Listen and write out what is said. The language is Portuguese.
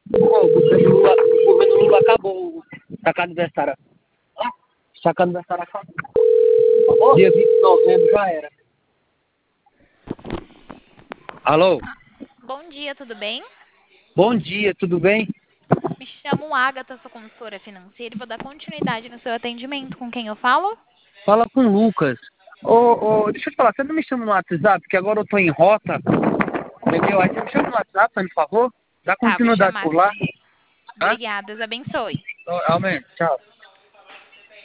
Ó, o governo Lula acabou o saque aniversário. Saque aniversário acabou. Dia 20 de novembro já era. Alô? Bom dia, tudo bem? Bom dia, tudo bem? Me chamo Agatha, sou consultora financeira e vou dar continuidade no seu atendimento. Com quem eu falo? Fala com o Lucas. Deixa eu te falar, você não me chama no WhatsApp, que agora eu tô em rota, entendeu? Aí você me chama no WhatsApp, por favor? Dá Tá, vou continuidade chamar por lá. sim. Tá? Obrigada, Deus abençoe. Amém. Tchau.